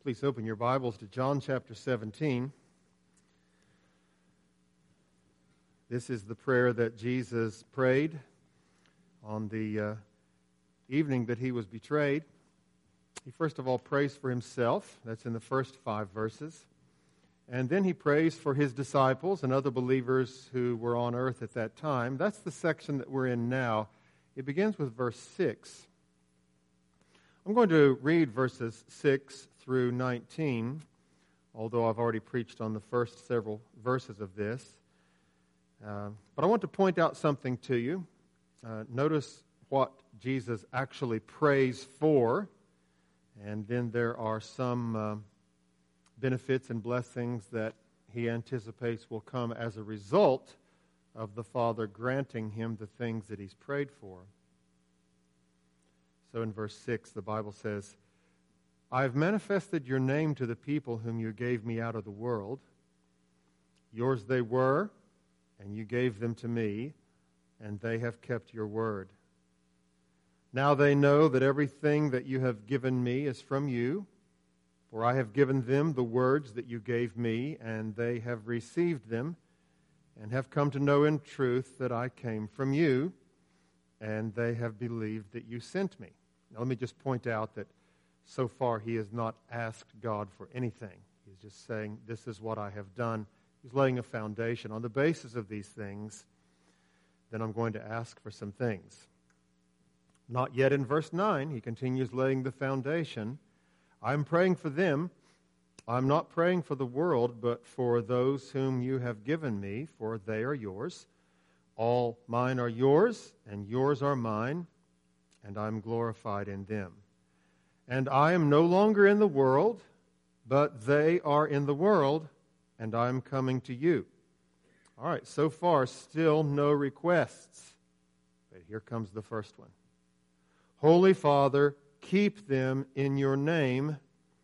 Please open your Bibles to John chapter 17. This is the prayer that Jesus prayed on the evening that he was betrayed. He first of all prays for himself. That's in the first 5 verses. And then he prays for his disciples and other believers who were on earth at that time. That's the section that we're in now. It begins with verse 6. I'm going to read verses 6 through 19, although I've already preached on the first several verses of this. But I want to point out something to you. Notice what Jesus actually prays for, and then there are some benefits and blessings that he anticipates will come as a result of the Father granting him the things that he's prayed for. So in verse 6, the Bible says, I have manifested your name to the people whom you gave me out of the world. Yours they were, and you gave them to me, and they have kept your word. Now they know that everything that you have given me is from you, for I have given them the words that you gave me, and they have received them, and have come to know in truth that I came from you, and they have believed that you sent me. Now let me just point out that so far he has not asked God for anything. He's just saying, this is what I have done. He's laying a foundation. On the basis of these things, then I'm going to ask for some things. Not yet in verse 9, he continues laying the foundation. I'm praying for them. I'm not praying for the world, but for those whom you have given me, for they are yours. All mine are yours, and yours are mine, and I'm glorified in them. And I am no longer in the world, but they are in the world, and I am coming to you. All right, so far, still no requests. But here comes the first one. Holy Father, keep them in your name,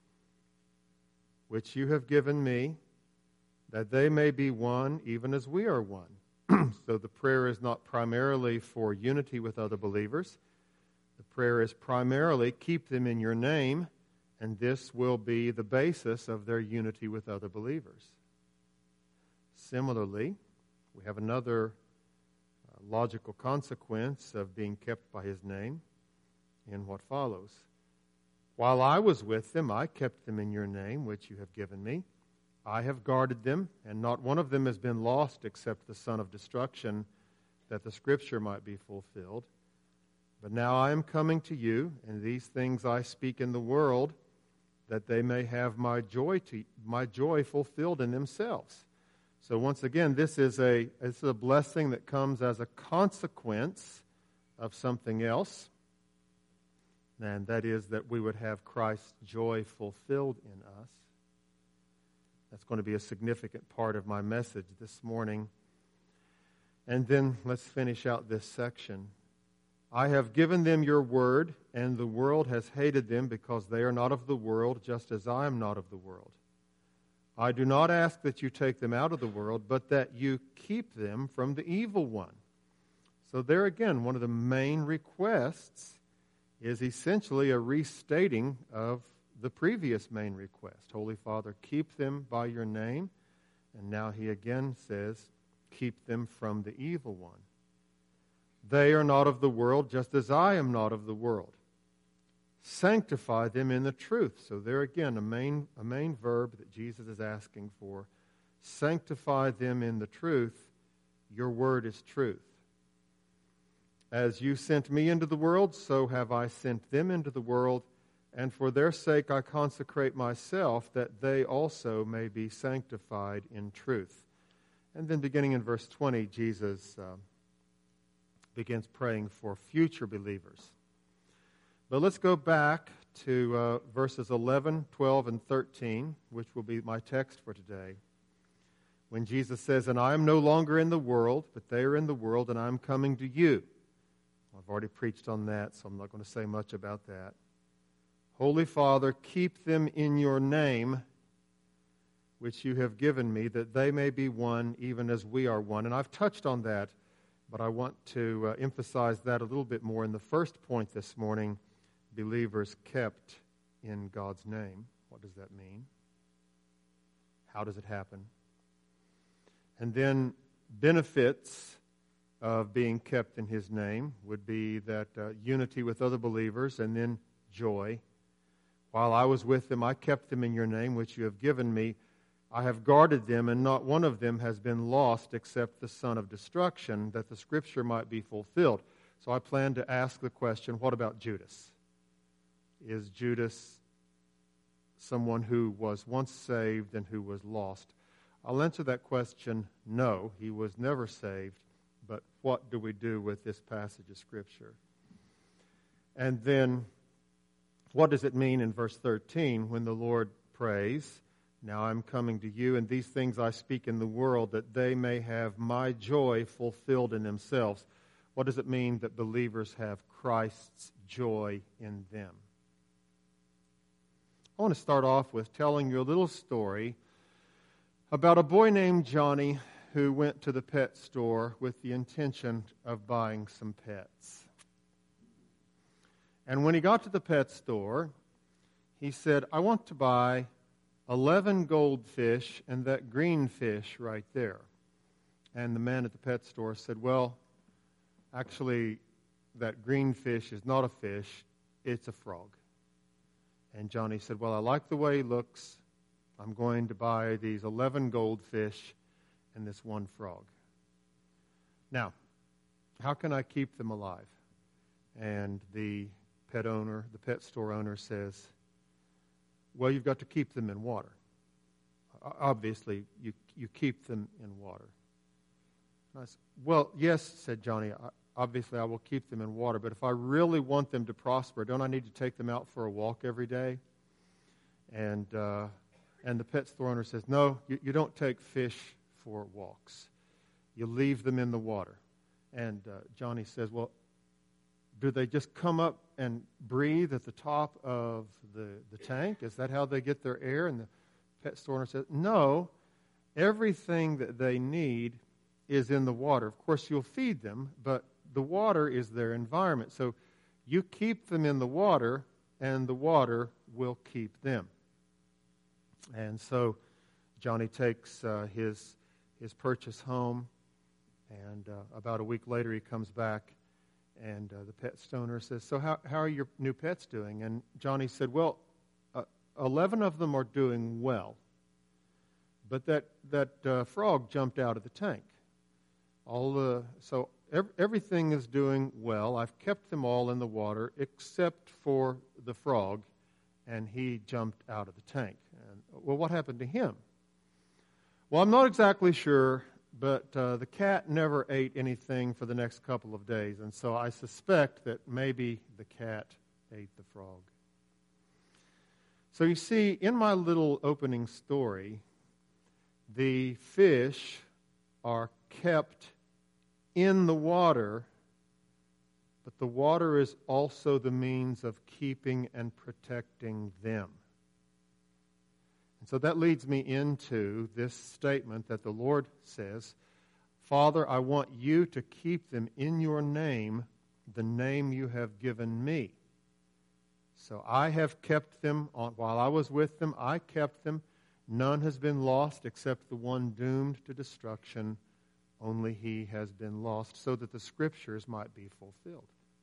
which you have given me, that they may be one, even as we are one. So the prayer is not primarily for unity with other believers. The prayer is primarily, keep them in your name, and this will be the basis of their unity with other believers. Similarly, we have another logical consequence of being kept by his name in what follows. While I was with them, I kept them in your name, which you have given me. I have guarded them, and not one of them has been lost except the son of destruction, that the scripture might be fulfilled. But now I am coming to you, and these things I speak in the world, that they may have my joy fulfilled in themselves. So once again, this is a blessing that comes as a consequence of something else, and that is that we would have Christ's joy fulfilled in us. That's going to be a significant part of my message this morning. And then let's finish out this section. I have given them your word, and the world has hated them because they are not of the world, just as I am not of the world. I do not ask that you take them out of the world, but that you keep them from the evil one. So there again, one of the main requests is essentially a restating of the previous main request. Holy Father, keep them by your name. And now he again says, keep them from the evil one. They are not of the world, just as I am not of the world. Sanctify them in the truth. So there again, a main verb that Jesus is asking for. Sanctify them in the truth. Your word is truth. As you sent me into the world, so have I sent them into the world, and for their sake I consecrate myself, that they also may be sanctified in truth. And then beginning in verse 20, Jesus begins praying for future believers. But let's go back to verses 11, 12, and 13, which will be my text for today. When Jesus says, and I am no longer in the world, but they are in the world, and I am coming to you. I've already preached on that, so I'm not going to say much about that. Holy Father, keep them in your name, which you have given me, that they may be one, even as we are one. And I've touched on that, but I want to emphasize that a little bit more in the first point this morning, believers kept in God's name. What does that mean? How does it happen? And then benefits of being kept in His name would be that unity with other believers, and then joy. While I was with them, I kept them in your name, which you have given me. I have guarded them, and not one of them has been lost except the son of destruction, that the Scripture might be fulfilled. So I plan to ask the question, what about Judas? Is Judas someone who was once saved and who was lost? I'll answer that question, no, he was never saved. But what do we do with this passage of Scripture? And then, what does it mean in verse 13 when the Lord prays, now I'm coming to you, and these things I speak in the world, that they may have my joy fulfilled in themselves? What does it mean that believers have Christ's joy in them? I want to start off with telling you a little story about a boy named Johnny who went to the pet store with the intention of buying some pets. And when he got to the pet store, he said, I want to buy 11 goldfish and that green fish right there. And the man at the pet store said, well, actually, that green fish is not a fish, it's a frog. And Johnny said, well, I like the way he looks. I'm going to buy these 11 goldfish and this one frog. Now, how can I keep them alive? And the pet store owner says, well, you've got to keep them in water. Obviously, you keep them in water. And I said, well, yes, said Johnny, obviously I will keep them in water, but if I really want them to prosper, don't I need to take them out for a walk every day? And the pet store owner says, no, you don't take fish for walks. You leave them in the water. And Johnny says, well, do they just come up and breathe at the top of the tank? Is that how they get their air? And the pet store owner says, no, everything that they need is in the water. Of course, you'll feed them, but the water is their environment. So you keep them in the water, and the water will keep them. And so Johnny takes his purchase home, and about a week later he comes back, and the pet store owner says, so how are your new pets doing? And Johnny said, well, 11 of them are doing well, but that frog jumped out of the tank. Everything is doing well. I've kept them all in the water except for the frog, and he jumped out of the tank. And, well, what happened to him? Well, I'm not exactly sure, but the cat never ate anything for the next couple of days, and so I suspect that maybe the cat ate the frog. So you see, in my little opening story, the fish are kept in the water, but the water is also the means of keeping and protecting them. And so that leads me into this statement that the Lord says, Father, I want you to keep them in your name, the name you have given me. So I have kept them, while I was with them, I kept them. None has been lost except the one doomed to destruction. Only he has been lost, so that the Scriptures might be fulfilled.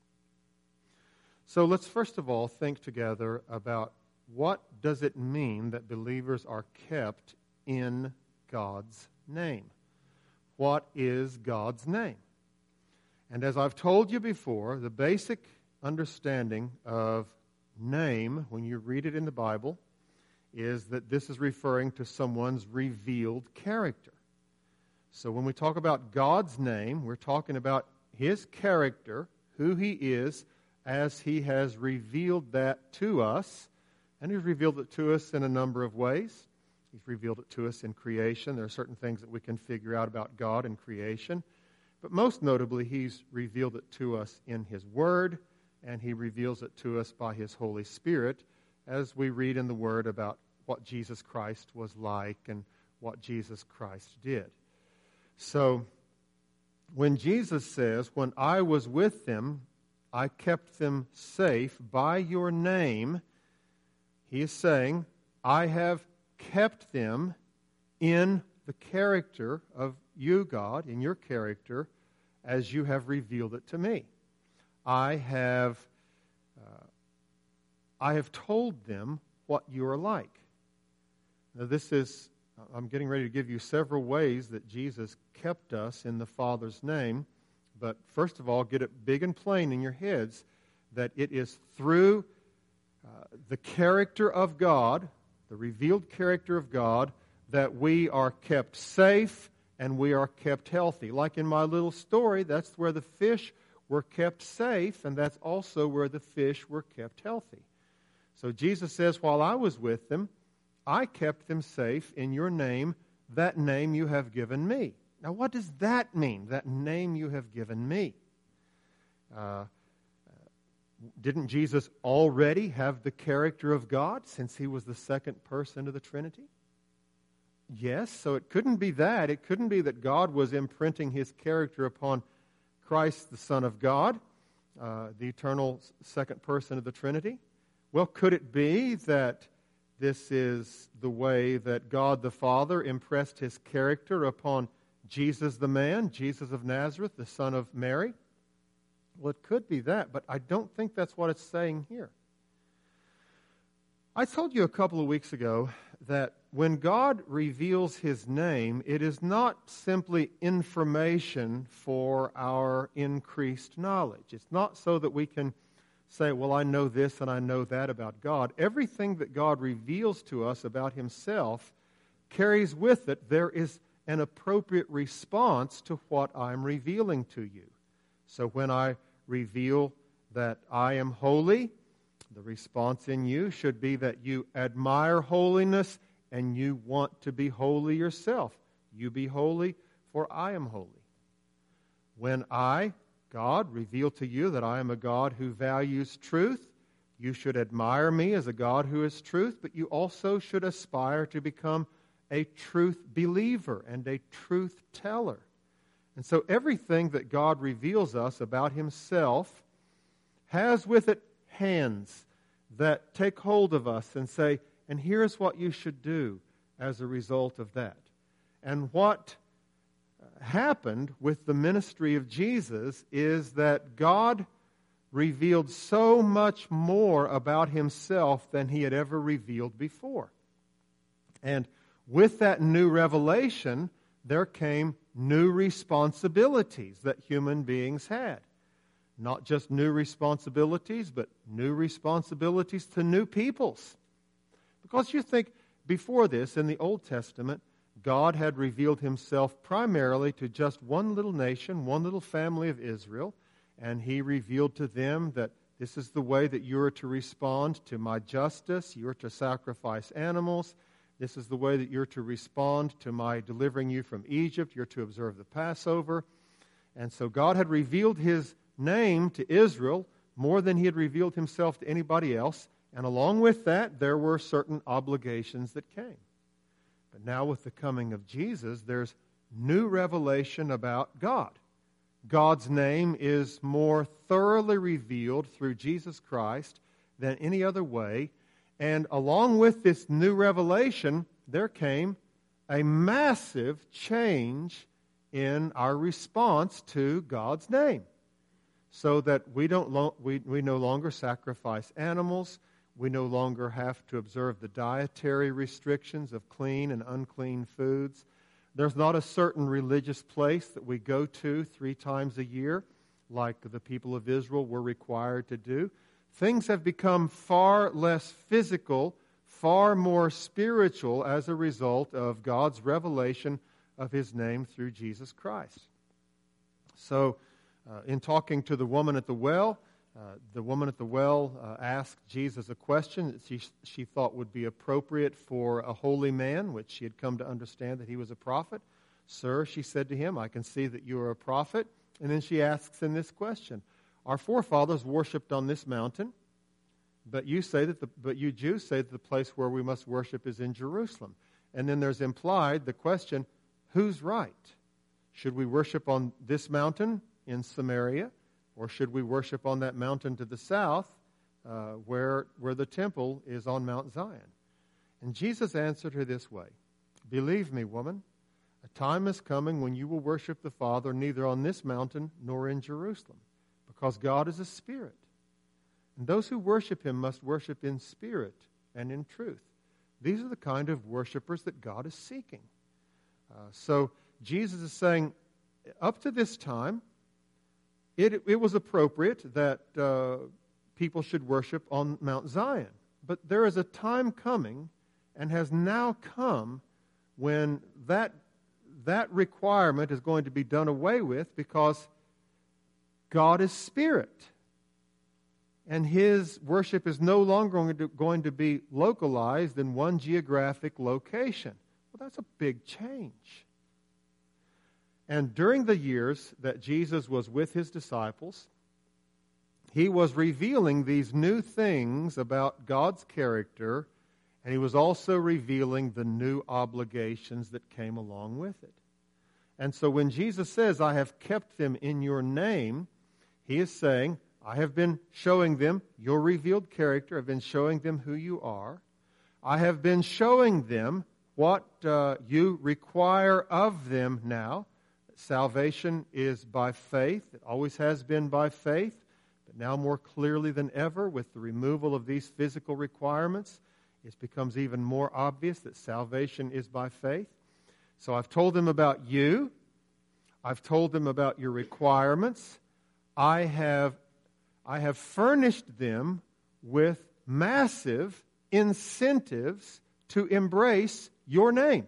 So let's first of all think together about what does it mean that believers are kept in God's name? What is God's name? And as I've told you before, the basic understanding of name, when you read it in the Bible, is that this is referring to someone's revealed character. So when we talk about God's name, we're talking about His character, who He is, as He has revealed that to us. And He's revealed it to us in a number of ways. He's revealed it to us in creation. There are certain things that we can figure out about God in creation. But most notably, He's revealed it to us in His Word, and He reveals it to us by His Holy Spirit as we read in the Word about what Jesus Christ was like and what Jesus Christ did. So, when Jesus says, when I was with them, I kept them safe by your name, He is saying, I have kept them in the character of you, God, in your character, as you have revealed it to me. I have told them what you are like. Now I'm getting ready to give you several ways that Jesus kept us in the Father's name. But first of all, get it big and plain in your heads that it is through the character of God, the revealed character of God, that we are kept safe and we are kept healthy. Like in my little story, that's where the fish were kept safe, and that's also where the fish were kept healthy. So Jesus says, while I was with them, I kept them safe in your name, that name you have given me. Now, what does that mean, that name you have given me? Didn't Jesus already have the character of God since he was the second person of the Trinity? Yes, so it couldn't be that. It couldn't be that God was imprinting his character upon Christ, the Son of God, the eternal second person of the Trinity. Well, could it be that this is the way that God the Father impressed his character upon Jesus the man, Jesus of Nazareth, the son of Mary? Well, it could be that, but I don't think that's what it's saying here. I told you a couple of weeks ago that when God reveals his name, it is not simply information for our increased knowledge. It's not so that we can say, well, I know this and I know that about God. Everything that God reveals to us about himself carries with it, there is an appropriate response to what I'm revealing to you. So when I reveal that I am holy, the response in you should be that you admire holiness and you want to be holy yourself. You be holy, for I am holy. When I, God, reveal to you that I am a God who values truth, you should admire me as a God who is truth, but you also should aspire to become a truth believer and a truth teller. And so everything that God reveals us about himself has with it hands that take hold of us and say, and here's what you should do as a result of that. And what happened with the ministry of Jesus is that God revealed so much more about himself than he had ever revealed before. And with that new revelation, there came new responsibilities that human beings had. Not just new responsibilities, but new responsibilities to new peoples. Because you think, before this, in the Old Testament, God had revealed himself primarily to just one little nation, one little family of Israel, and he revealed to them that this is the way that you are to respond to my justice, you are to sacrifice animals, this is the way that you're to respond to my delivering you from Egypt, you're to observe the Passover. And so God had revealed his name to Israel more than he had revealed himself to anybody else, and along with that, there were certain obligations that came. But now with the coming of Jesus, there's new revelation about God. God's name is more thoroughly revealed through Jesus Christ than any other way. And along with this new revelation, there came a massive change in our response to God's name. So that we no longer sacrifice animals. We no longer have to observe the dietary restrictions of clean and unclean foods. There's not a certain religious place that we go to 3 times a year, like the people of Israel were required to do. Things have become far less physical, far more spiritual as a result of God's revelation of his name through Jesus Christ. So, in talking to the woman at the well asked Jesus a question that she thought would be appropriate for a holy man, which she had come to understand that he was a prophet. Sir, she said to him, I can see that you are a prophet. And then she asks him this question. Our forefathers worshipped on this mountain, but you Jews say that the place where we must worship is in Jerusalem. And then there's implied the question, who's right? Should we worship on this mountain in Samaria, or should we worship on that mountain to the south where the temple is on Mount Zion? And Jesus answered her this way, "Believe me, woman, a time is coming when you will worship the Father neither on this mountain nor in Jerusalem, because God is a spirit. And those who worship him must worship in spirit and in truth." These are the kind of worshipers that God is seeking. So Jesus is saying, up to this time, it was appropriate that people should worship on Mount Zion. But there is a time coming, and has now come, when that requirement is going to be done away with, because God is spirit. And his worship is no longer going to be localized in one geographic location. Well, that's a big change. And during the years that Jesus was with his disciples, he was revealing these new things about God's character, and he was also revealing the new obligations that came along with it. And so when Jesus says, "I have kept them in your name," he is saying, I have been showing them your revealed character. I've been showing them who you are. I have been showing them what you require of them now. Salvation is by faith. It always has been by faith, but now more clearly than ever, with the removal of these physical requirements, it becomes even more obvious that salvation is by faith. So I've told them about you. I've told them about your requirements. I have furnished them with massive incentives to embrace your name.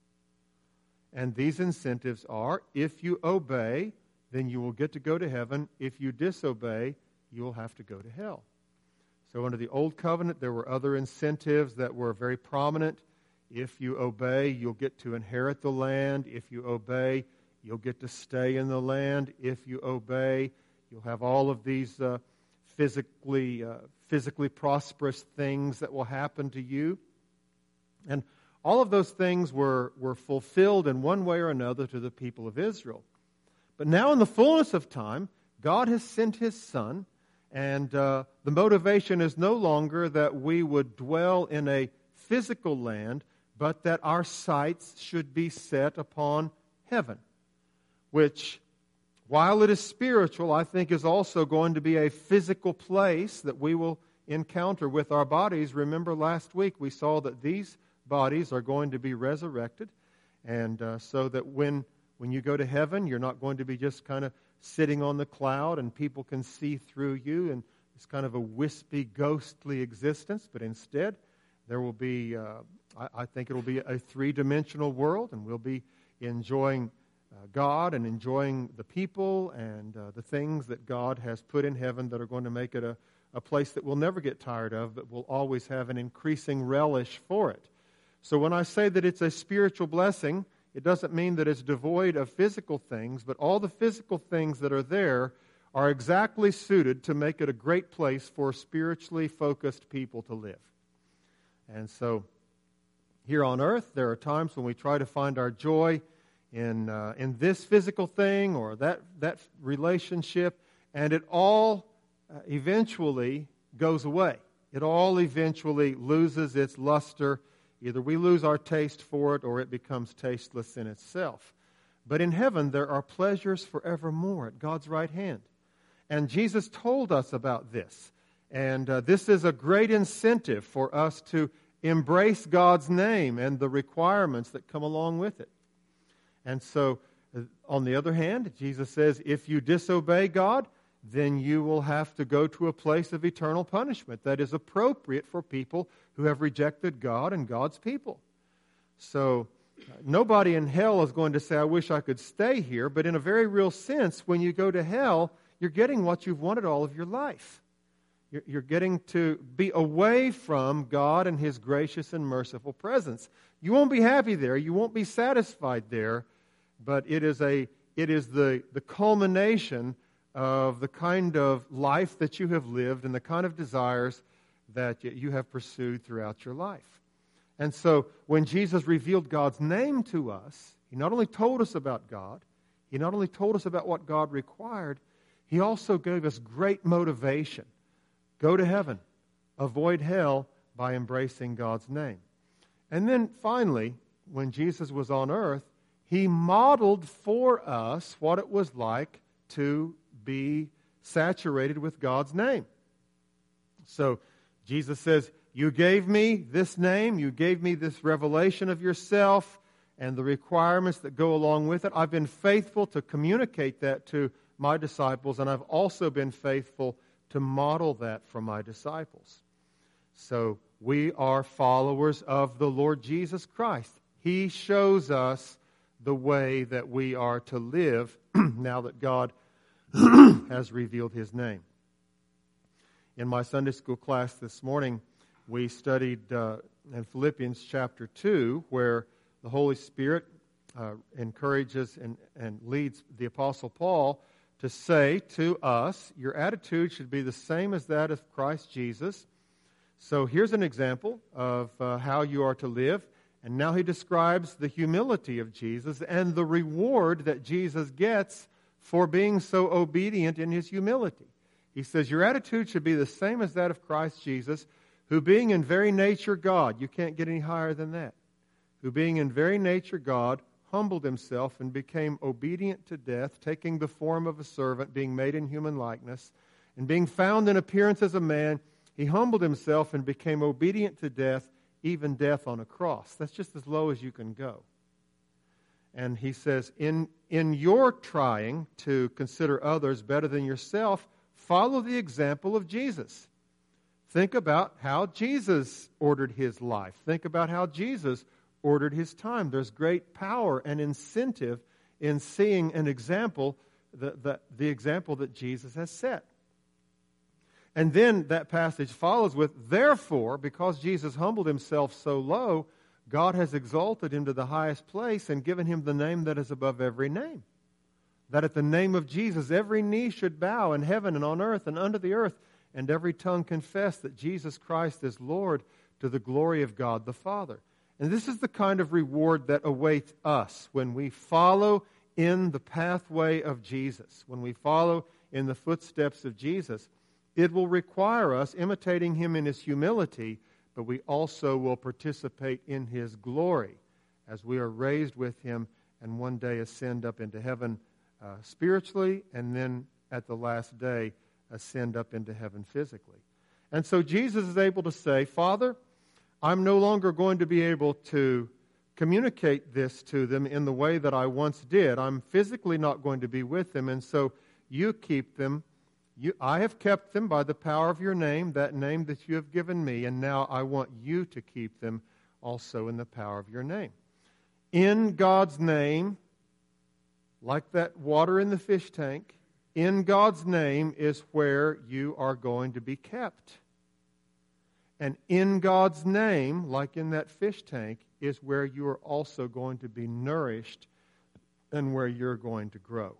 And these incentives are, if you obey, then you will get to go to heaven. If you disobey, you will have to go to hell. So under the Old Covenant, there were other incentives that were very prominent. If you obey, you'll get to inherit the land. If you obey, you'll get to stay in the land. If you obey, you'll have all of these physically prosperous things that will happen to you. And all of those things were fulfilled in one way or another to the people of Israel. But now in the fullness of time, God has sent his Son, and the motivation is no longer that we would dwell in a physical land, but that our sights should be set upon heaven, which, while it is spiritual, I think is also going to be a physical place that we will encounter with our bodies. Remember last week we saw that these bodies are going to be resurrected, and so that when you go to heaven, you're not going to be just kind of sitting on the cloud and people can see through you and it's kind of a wispy, ghostly existence, but instead there will be, I think it will be a three-dimensional world, and we'll be enjoying God and enjoying the people and the things that God has put in heaven that are going to make it a place that we'll never get tired of, but we'll always have an increasing relish for it. So when I say that it's a spiritual blessing, it doesn't mean that it's devoid of physical things, but all the physical things that are there are exactly suited to make it a great place for spiritually focused people to live. And so here on earth, there are times when we try to find our joy in this physical thing or that relationship, and it all eventually goes away. It all eventually loses its luster. Either we lose our taste for it or it becomes tasteless in itself. But in heaven, there are pleasures forevermore at God's right hand. And Jesus told us about this. And this is a great incentive for us to embrace God's name and the requirements that come along with it. And so, on the other hand, Jesus says, if you disobey God, then you will have to go to a place of eternal punishment that is appropriate for people who have rejected God and God's people. So, nobody in hell is going to say, I wish I could stay here, but in a very real sense, when you go to hell, you're getting what you've wanted all of your life. You're getting to be away from God and his gracious and merciful presence. You won't be happy there. You won't be satisfied there, but it is the culmination of the kind of life that you have lived and the kind of desires that you have pursued throughout your life. And so when Jesus revealed God's name to us, he not only told us about God, he not only told us about what God required, he also gave us great motivation. Go to heaven. Avoid hell by embracing God's name. And then finally, when Jesus was on earth, he modeled for us what it was like to be saturated with God's name. So Jesus says, you gave me this name, you gave me this revelation of yourself and the requirements that go along with it. I've been faithful to communicate that to my disciples, and I've also been faithful to model that for my disciples. So we are followers of the Lord Jesus Christ. He shows us the way that we are to live now that God has revealed His name. In my Sunday school class this morning, we studied in Philippians chapter 2, where the Holy Spirit encourages and leads the Apostle Paul to say to us, your attitude should be the same as that of Christ Jesus. So here's an example of how you are to live. And now he describes the humility of Jesus and the reward that Jesus gets for being so obedient in His humility. He says, your attitude should be the same as that of Christ Jesus, who being in very nature God, you can't get any higher than that, who being in very nature God, humbled Himself and became obedient to death, taking the form of a servant, being made in human likeness, and being found in appearance as a man, He humbled Himself and became obedient to death, even death on a cross. That's just as low as you can go. And he says, in your trying to consider others better than yourself, follow the example of Jesus. Think about how Jesus ordered His life. Think about how Jesus ordered His time. There's great power and incentive in seeing an example, the example that Jesus has set. And then that passage follows with, therefore, because Jesus humbled Himself so low, God has exalted Him to the highest place and given Him the name that is above every name. That at the name of Jesus every knee should bow in heaven and on earth and under the earth, and every tongue confess that Jesus Christ is Lord, to the glory of God the Father. And this is the kind of reward that awaits us when we follow in the pathway of Jesus, when we follow in the footsteps of Jesus. It will require us imitating Him in His humility, but we also will participate in His glory as we are raised with Him and one day ascend up into heaven spiritually, and then at the last day ascend up into heaven physically. And so Jesus is able to say, Father, I'm no longer going to be able to communicate this to them in the way that I once did. I'm physically not going to be with them, and so you keep them. I have kept them by the power of your name, that name that you have given me, and now I want you to keep them also in the power of your name. In God's name, like that water in the fish tank, in God's name is where you are going to be kept. And in God's name, like in that fish tank, is where you are also going to be nourished and where you're going to grow.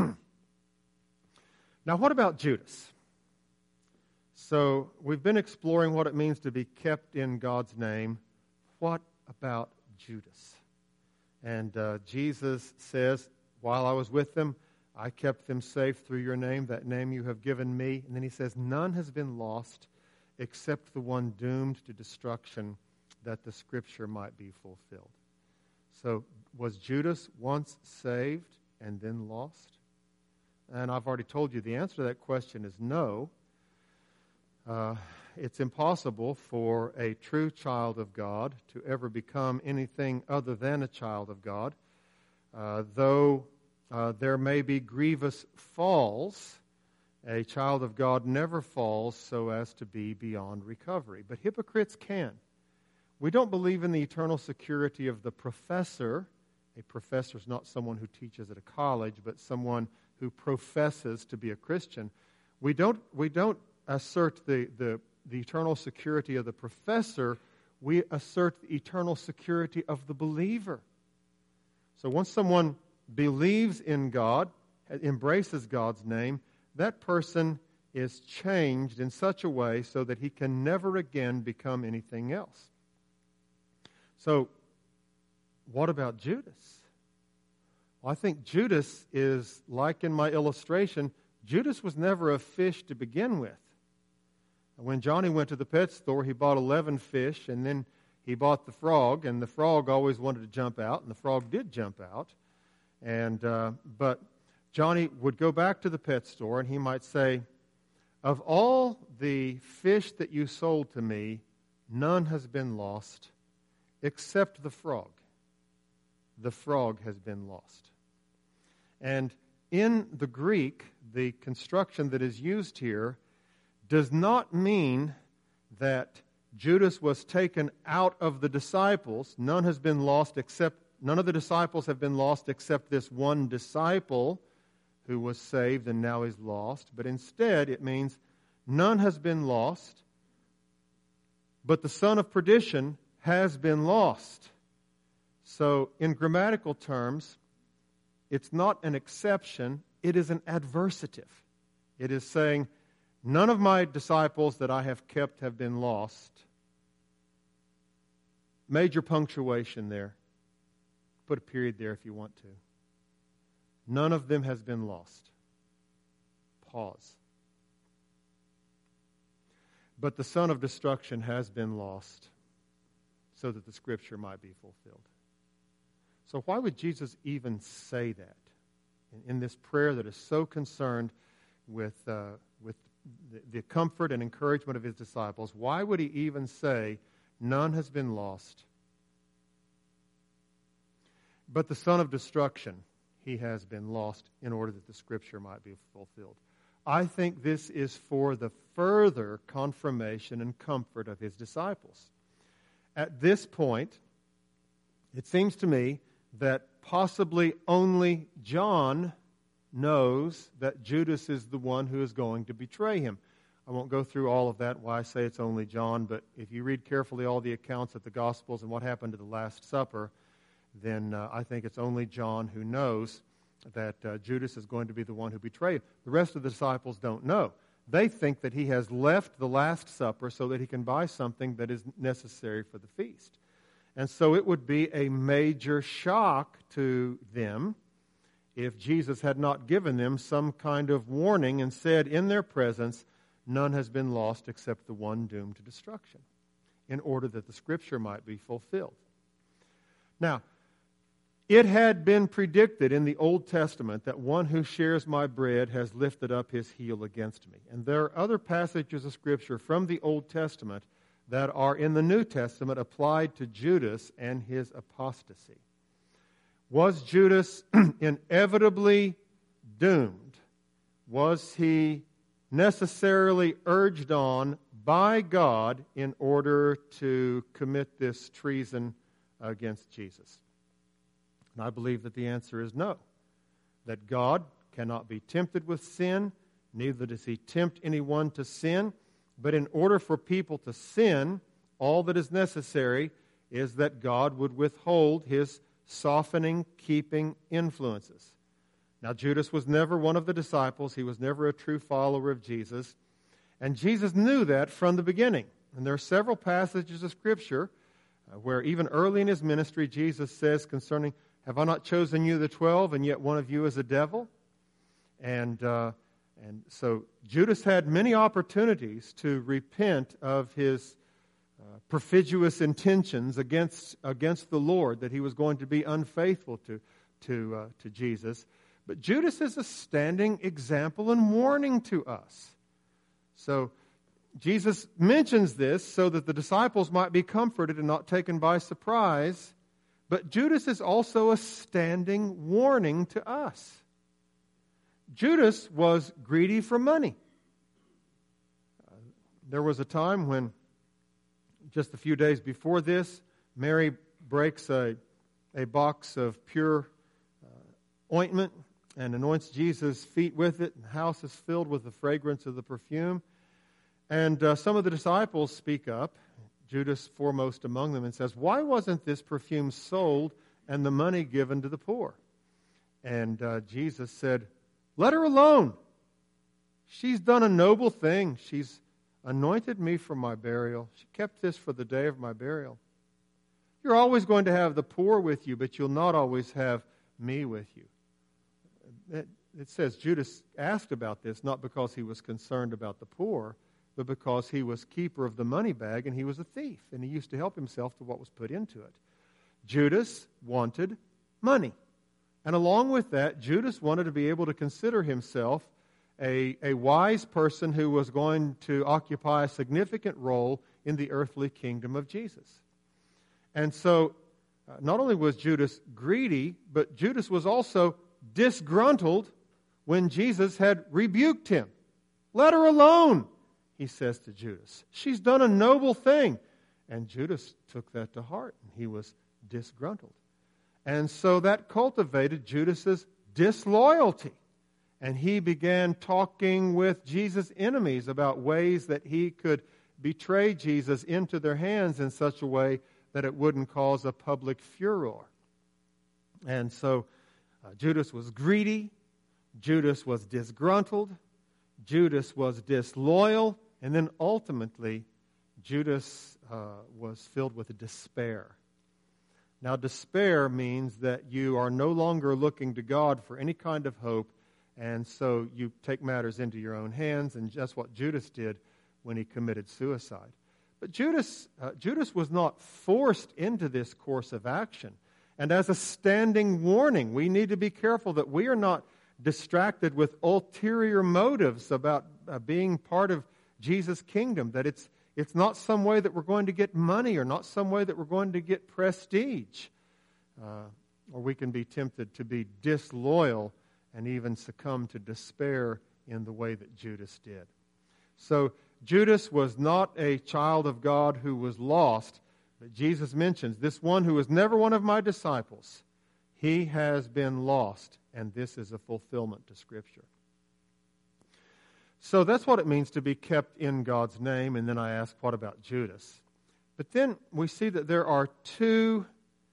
Now, what about Judas? So, we've been exploring what it means to be kept in God's name. What about Judas? And Jesus says, while I was with them, I kept them safe through your name, that name you have given me. And then he says, none has been lost except the one doomed to destruction, that the Scripture might be fulfilled. So, was Judas once saved and then lost? And I've already told you the answer to that question is no. It's impossible for a true child of God to ever become anything other than a child of God. Though there may be grievous falls, a child of God never falls so as to be beyond recovery. But hypocrites can. We don't believe in the eternal security of the professor. A professor is not someone who teaches at a college, but someone who professes to be a Christian. We don't assert the eternal security of the professor. We assert the eternal security of the believer. So once someone believes in God, embraces God's name, that person is changed in such a way so that he can never again become anything else. So, what about Judas? Well, I think Judas is, like in my illustration, Judas was never a fish to begin with. When Johnny went to the pet store, he bought 11 fish, and then he bought the frog, and the frog always wanted to jump out, and the frog did jump out. But Johnny would go back to the pet store, and he might say, "Of all the fish that you sold to me, none has been lost except the frog. The frog has been lost." And in the Greek, the construction that is used here does not mean that Judas was taken out of the disciples. None of the disciples have been lost except this one disciple who was saved and now is lost. But instead, it means none has been lost, but the son of perdition has been lost. So, in grammatical terms, it's not an exception, it is an adversative. It is saying, none of my disciples that I have kept have been lost. Major punctuation there. Put a period there if you want to. None of them has been lost. Pause. But the son of destruction has been lost so that the scripture might be fulfilled. So why would Jesus even say that in this prayer that is so concerned with the comfort and encouragement of his disciples? Why would he even say, none has been lost, but the son of destruction, he has been lost in order that the scripture might be fulfilled? I think this is for the further confirmation and comfort of his disciples. At this point, it seems to me that possibly only John knows that Judas is the one who is going to betray him. I won't go through all of that, why I say it's only John, but if you read carefully all the accounts of the Gospels and what happened to the Last Supper, then I think it's only John who knows that Judas is going to be the one who betrayed him. The rest of the disciples don't know. They think that he has left the Last Supper so that he can buy something that is necessary for the feast. And so it would be a major shock to them if Jesus had not given them some kind of warning and said in their presence, none has been lost except the one doomed to destruction, in order that the scripture might be fulfilled. Now, it had been predicted in the Old Testament that one who shares my bread has lifted up his heel against me. And there are other passages of Scripture from the Old Testament that are in the New Testament applied to Judas and his apostasy. Was Judas inevitably doomed? Was he necessarily urged on by God in order to commit this treason against Jesus? And I believe that the answer is no. That God cannot be tempted with sin, neither does he tempt anyone to sin. But in order for people to sin, all that is necessary is that God would withhold his softening, keeping influences. Now, Judas was never one of the disciples. He was never a true follower of Jesus. And Jesus knew that from the beginning. And there are several passages of Scripture where even early in his ministry, Jesus says concerning, have I not chosen you the 12, and yet one of you is a devil? And so Judas had many opportunities to repent of his perfidious intentions against the Lord, that he was going to be unfaithful to Jesus. But Judas is a standing example and warning to us. So Jesus mentions this so that the disciples might be comforted and not taken by surprise. But Judas is also a standing warning to us. Judas was greedy for money. There was a time when, just a few days before this, Mary breaks a box of pure ointment and anoints Jesus' feet with it. And the house is filled with the fragrance of the perfume. And some of the disciples speak up, Judas foremost among them, and says, why wasn't this perfume sold and the money given to the poor? And Jesus said, let her alone. She's done a noble thing. She's anointed me for my burial. She kept this for the day of my burial. You're always going to have the poor with you, but you'll not always have me with you. It says Judas asked about this not because he was concerned about the poor, but because he was keeper of the money bag and he was a thief, and he used to help himself to what was put into it. Judas wanted money. And along with that, Judas wanted to be able to consider himself a wise person who was going to occupy a significant role in the earthly kingdom of Jesus. And so, not only was Judas greedy, but Judas was also disgruntled when Jesus had rebuked him. "Let her alone," he says to Judas. "She's done a noble thing." And Judas took that to heart, and he was disgruntled. And so that cultivated Judas's disloyalty. And he began talking with Jesus' enemies about ways that he could betray Jesus into their hands in such a way that it wouldn't cause a public furor. And so Judas was greedy, Judas was disgruntled, Judas was disloyal, and then ultimately Judas was filled with despair. Now, despair means that you are no longer looking to God for any kind of hope, and so you take matters into your own hands, and that's what Judas did when he committed suicide. But Judas was not forced into this course of action. And as a standing warning, we need to be careful that we are not distracted with ulterior motives about being part of Jesus' kingdom, that it's not some way that we're going to get money or not some way that we're going to get prestige. Or we can be tempted to be disloyal and even succumb to despair in the way that Judas did. So Judas was not a child of God who was lost, but Jesus mentions this one who was never one of my disciples. He has been lost, and this is a fulfillment to Scripture. So that's what it means to be kept in God's name. And then I ask, what about Judas? But then we see that there are two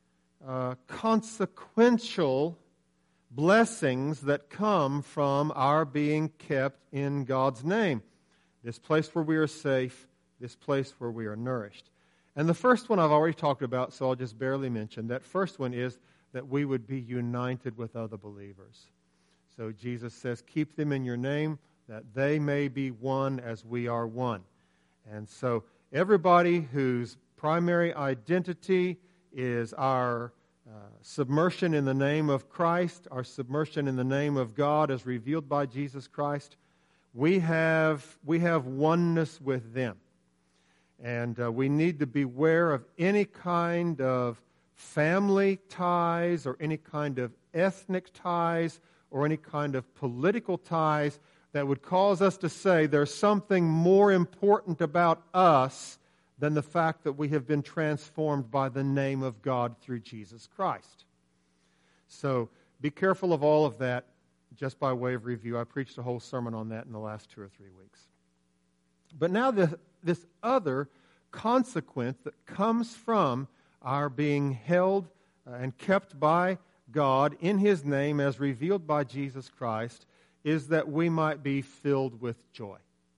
consequential blessings that come from our being kept in God's name. This place where we are safe, this place where we are nourished. And the first one I've already talked about, so I'll just barely mention. That first one is that we would be united with other believers. So Jesus says, keep them in your name, that they may be one as we are one. And so everybody whose primary identity is our submersion in the name of Christ, our submersion in the name of God as revealed by Jesus Christ, we have oneness with them. And we need to beware of any kind of family ties or any kind of ethnic ties or any kind of political ties that would cause us to say there's something more important about us than the fact that we have been transformed by the name of God through Jesus Christ. So be careful of all of that. Just by way of review, I preached a whole sermon on that in the last 2 or 3 weeks. But now this other consequence that comes from our being held and kept by God in His name as revealed by Jesus Christ is that we might be filled with joy.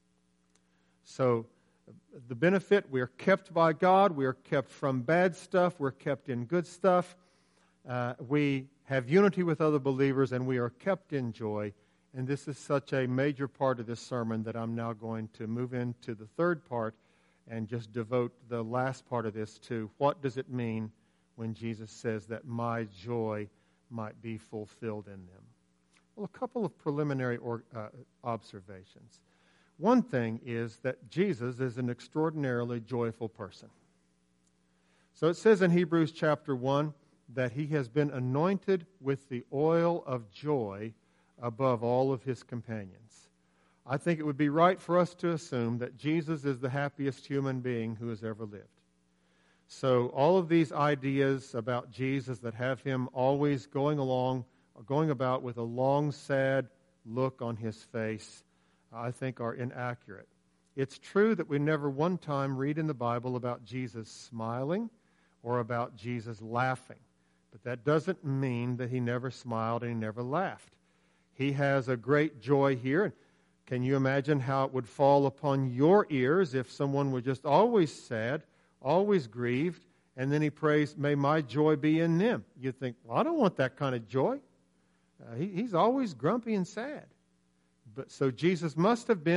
So the benefit, we are kept by God, we are kept from bad stuff, we're kept in good stuff, we have unity with other believers, and we are kept in joy. And this is such a major part of this sermon that I'm now going to move into the third part and just devote the last part of this to what does it mean when Jesus says that my joy might be fulfilled in them. Well, a couple of preliminary observations. One thing is that Jesus is an extraordinarily joyful person. So it says in Hebrews chapter 1 that He has been anointed with the oil of joy above all of His companions. I think it would be right for us to assume that Jesus is the happiest human being who has ever lived. So all of these ideas about Jesus that have Him always going about with a long, sad look on His face, I think are inaccurate. It's true that we never one time read in the Bible about Jesus smiling or about Jesus laughing. But that doesn't mean that He never smiled and He never laughed. He has a great joy here. Can you imagine how it would fall upon your ears if someone were just always sad, always grieved, and then He prays, may my joy be in them? You'd think, well, I don't want that kind of joy. He's always grumpy and sad. But so Jesus must have been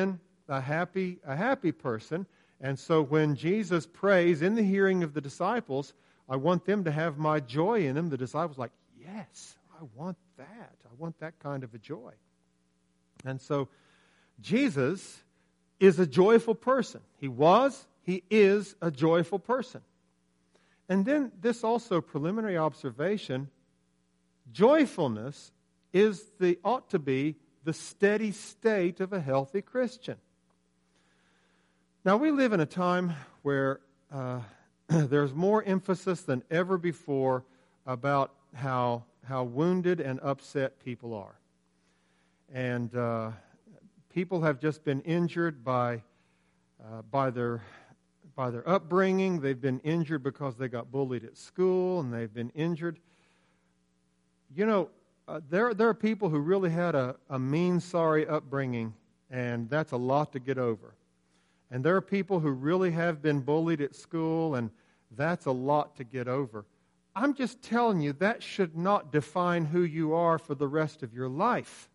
a happy person. And so when Jesus prays in the hearing of the disciples, I want them to have my joy in them. The disciples are like, yes, I want that. I want that kind of a joy. And so Jesus is a joyful person. He is a joyful person. And then this also preliminary observation, joyfulness ought to be the steady state of a healthy Christian. Now, we live in a time where there's more emphasis than ever before about how wounded and upset people are. And people have just been injured by their upbringing. They've been injured because they got bullied at school, and they've been injured. You know, there are people who really had a mean, sorry upbringing, and that's a lot to get over. And there are people who really have been bullied at school, and that's a lot to get over. I'm just telling you, that should not define who you are for the rest of your life.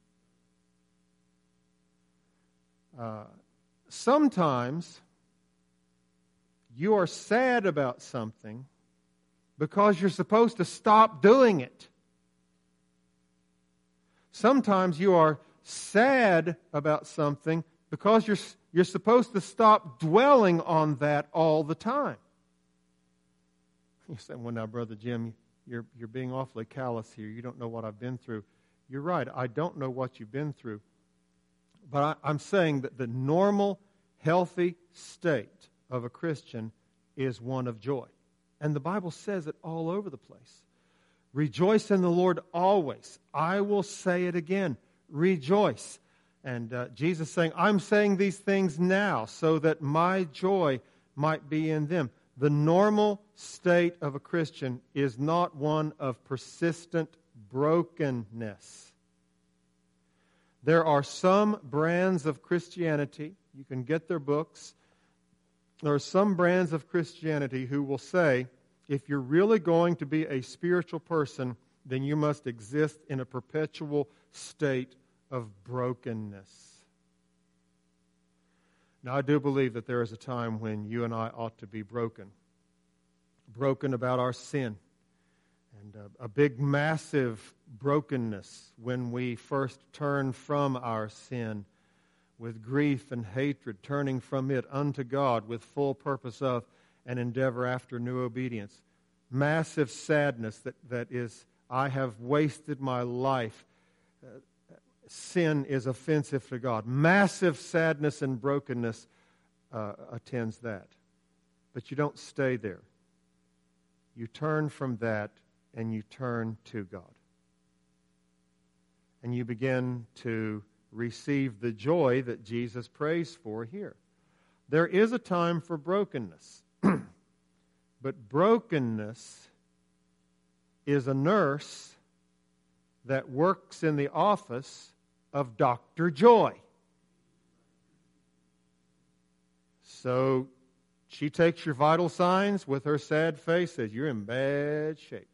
Sometimes you are sad about something because you're supposed to stop doing it. Sometimes you are sad about something because you're supposed to stop dwelling on that all the time. You say, well, now, Brother Jim, you're being awfully callous here. You don't know what I've been through. You're right. I don't know what you've been through. But I'm saying that the normal, healthy state of a Christian is one of joy. And the Bible says it all over the place. Rejoice in the Lord always. I will say it again. Rejoice. And Jesus saying, I'm saying these things now so that my joy might be in them. The normal state of a Christian is not one of persistent brokenness. There are some brands of Christianity, you can get their books. There are some brands of Christianity who will say, if you're really going to be a spiritual person, then you must exist in a perpetual state of brokenness. Now, I do believe that there is a time when you and I ought to be broken. Broken about our sin. And a big, massive brokenness when we first turn from our sin with grief and hatred, turning from it unto God with full purpose of and endeavor after new obedience. Massive sadness that is, I have wasted my life. Sin is offensive to God. Massive sadness and brokenness attends that. But you don't stay there. You turn from that and you turn to God. And you begin to receive the joy that Jesus prays for here. There is a time for brokenness. But brokenness is a nurse that works in the office of Dr. Joy. So she takes your vital signs with her sad face, says, you're in bad shape.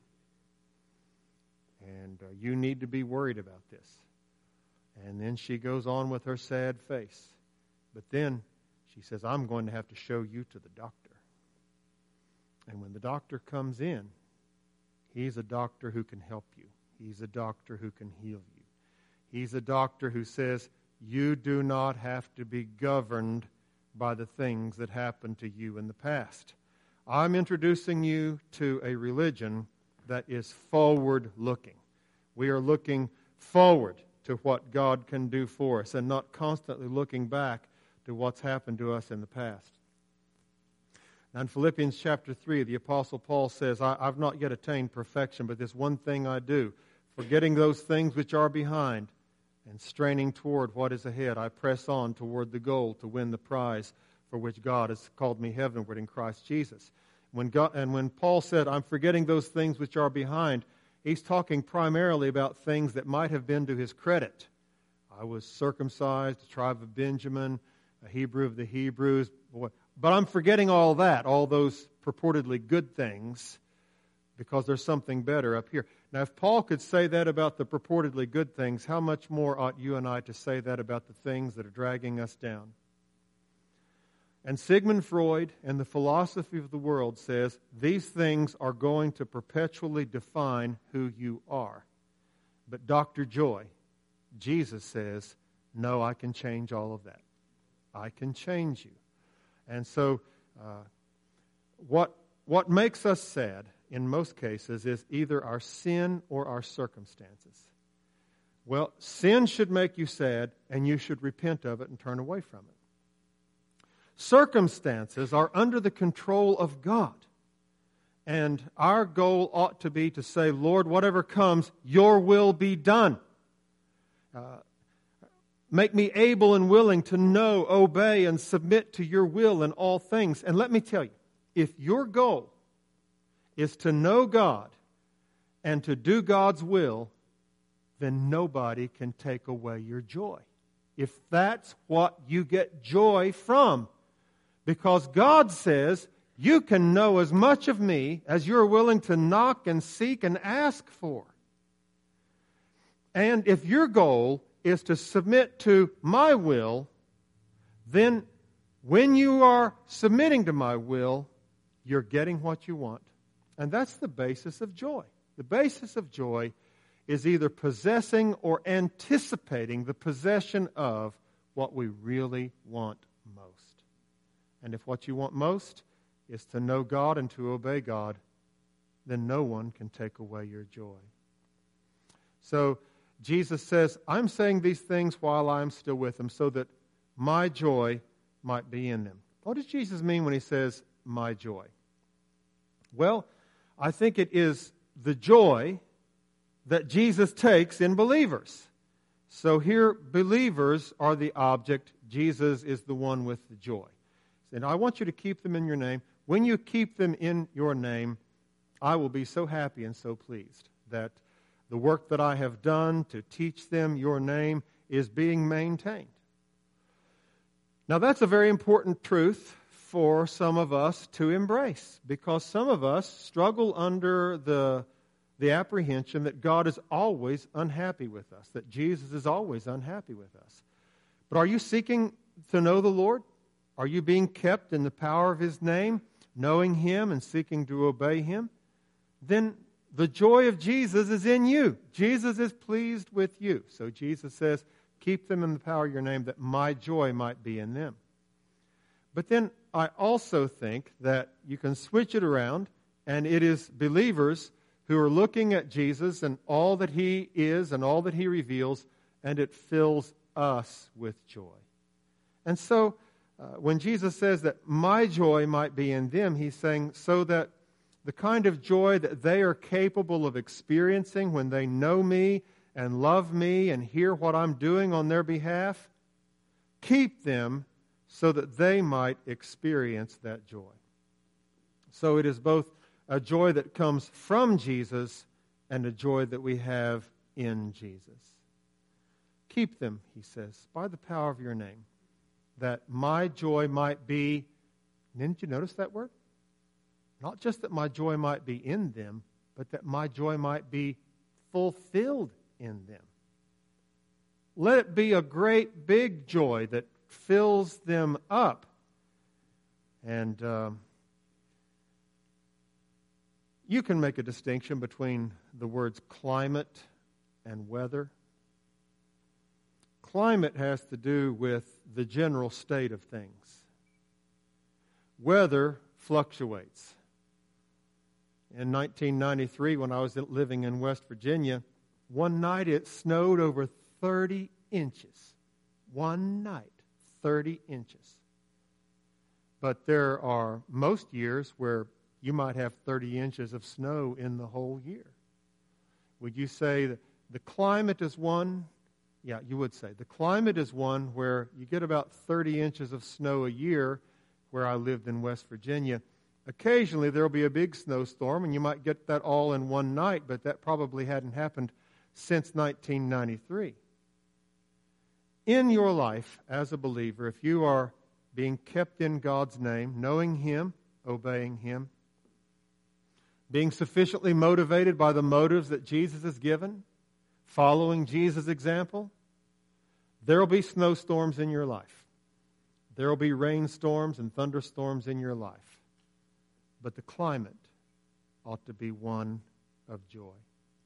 And you need to be worried about this. And then she goes on with her sad face. But then she says, I'm going to have to show you to the doctor. And when the doctor comes in, he's a doctor who can help you. He's a doctor who can heal you. He's a doctor who says, you do not have to be governed by the things that happened to you in the past. I'm introducing you to a religion that is forward-looking. We are looking forward to what God can do for us and not constantly looking back to what's happened to us in the past. Now in Philippians chapter 3, the Apostle Paul says, I've not yet attained perfection, but this one thing I do, forgetting those things which are behind and straining toward what is ahead, I press on toward the goal to win the prize for which God has called me heavenward in Christ Jesus. When Paul said, I'm forgetting those things which are behind, he's talking primarily about things that might have been to his credit. I was circumcised, a tribe of Benjamin, a Hebrew of the Hebrews. But I'm forgetting all that, all those purportedly good things, because there's something better up here. Now, if Paul could say that about the purportedly good things, how much more ought you and I to say that about the things that are dragging us down? And Sigmund Freud and the philosophy of the world says these things are going to perpetually define who you are. But Dr. Joy, Jesus says, no, I can change all of that. I can change you. And so what makes us sad in most cases is either our sin or our circumstances. Well, sin should make you sad, and you should repent of it and turn away from it. Circumstances are under the control of God. And our goal ought to be to say, Lord, whatever comes, your will be done. Make me able and willing to know, obey, and submit to your will in all things. And let me tell you, if your goal is to know God and to do God's will, then nobody can take away your joy. If that's what you get joy from. Because God says, you can know as much of me as you're willing to knock and seek and ask for. And if your goal is to submit to my will, then when you are submitting to my will, you're getting what you want. And that's the basis of joy. The basis of joy is either possessing or anticipating the possession of what we really want most. And if what you want most is to know God and to obey God, then no one can take away your joy. So Jesus says, I'm saying these things while I'm still with them so that my joy might be in them. What does Jesus mean when he says, my joy? Well, I think it is the joy that Jesus takes in believers. So here, believers are the object. Jesus is the one with the joy. And I want you to keep them in your name. When you keep them in your name, I will be so happy and so pleased that the work that I have done to teach them your name is being maintained. Now, that's a very important truth for some of us to embrace, because some of us struggle under the apprehension that God is always unhappy with us, that Jesus is always unhappy with us. But are you seeking to know the Lord? Are you being kept in the power of His name, knowing Him and seeking to obey Him? Then the joy of Jesus is in you. Jesus is pleased with you. So Jesus says, keep them in the power of your name that my joy might be in them. But then I also think that you can switch it around, and it is believers who are looking at Jesus and all that He is and all that He reveals, and it fills us with joy. And so when Jesus says that my joy might be in them, He's saying so that the kind of joy that they are capable of experiencing when they know me and love me and hear what I'm doing on their behalf, keep them so that they might experience that joy. So it is both a joy that comes from Jesus and a joy that we have in Jesus. Keep them, He says, by the power of your name, that my joy might be, didn't you notice that word? Not just that my joy might be in them, but that my joy might be fulfilled in them. Let it be a great big joy that fills them up. And you can make a distinction between the words climate and weather. Climate has to do with the general state of things. Weather fluctuates. In 1993, when I was living in West Virginia, one night it snowed over 30 inches. One night, 30 inches. But there are most years where you might have 30 inches of snow in the whole year. Would you say that the climate is one? Yeah, you would say. The climate is one where you get about 30 inches of snow a year, where I lived in West Virginia. Occasionally there will be a big snowstorm, and you might get that all in one night, but that probably hadn't happened since 1993. In your life as a believer, if you are being kept in God's name, knowing Him, obeying Him, being sufficiently motivated by the motives that Jesus has given, following Jesus' example, there will be snowstorms in your life. There will be rainstorms and thunderstorms in your life. But the climate ought to be one of joy.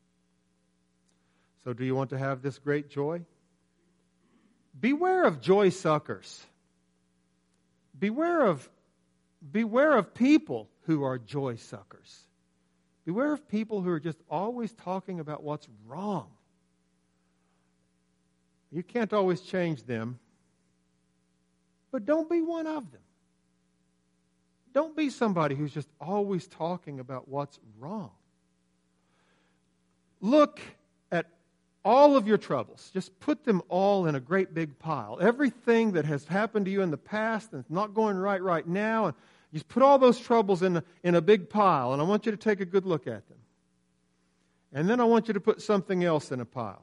So do you want to have this great joy? Beware of joy suckers. Beware of people who are joy suckers. Beware of people who are just always talking about what's wrong. You can't always change them, but don't be one of them. Don't be somebody who's just always talking about what's wrong. Look at all of your troubles. Just put them all in a great big pile. Everything that has happened to you in the past and it's not going right now, and just put all those troubles in a big pile, and I want you to take a good look at them. And then I want you to put something else in a pile.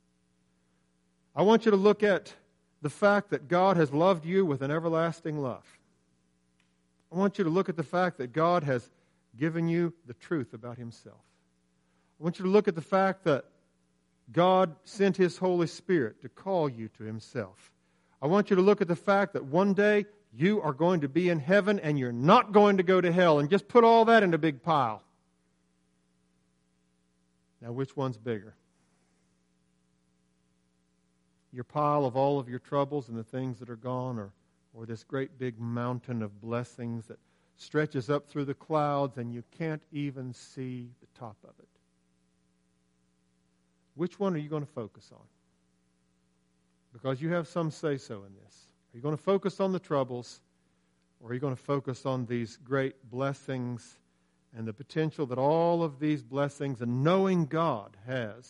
I want you to look at the fact that God has loved you with an everlasting love. I want you to look at the fact that God has given you the truth about Himself. I want you to look at the fact that God sent His Holy Spirit to call you to Himself. I want you to look at the fact that one day you are going to be in heaven and you're not going to go to hell, and just put all that in a big pile. Now, which one's bigger? Your pile of all of your troubles and the things that are gone, or this great big mountain of blessings that stretches up through the clouds and you can't even see the top of it? Which one are you going to focus on? Because you have some say-so in this. Are you going to focus on the troubles, or are you going to focus on these great blessings and the potential that all of these blessings and knowing God has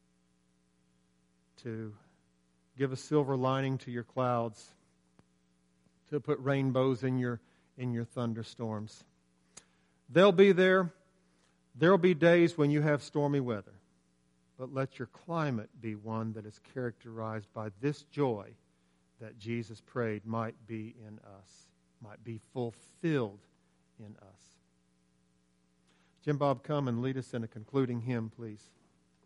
to give a silver lining to your clouds, to put rainbows in your thunderstorms? They'll be there. There'll be days when you have stormy weather. But let your climate be one that is characterized by this joy that Jesus prayed might be in us, might be fulfilled in us. Jim Bob, come and lead us in a concluding hymn, please.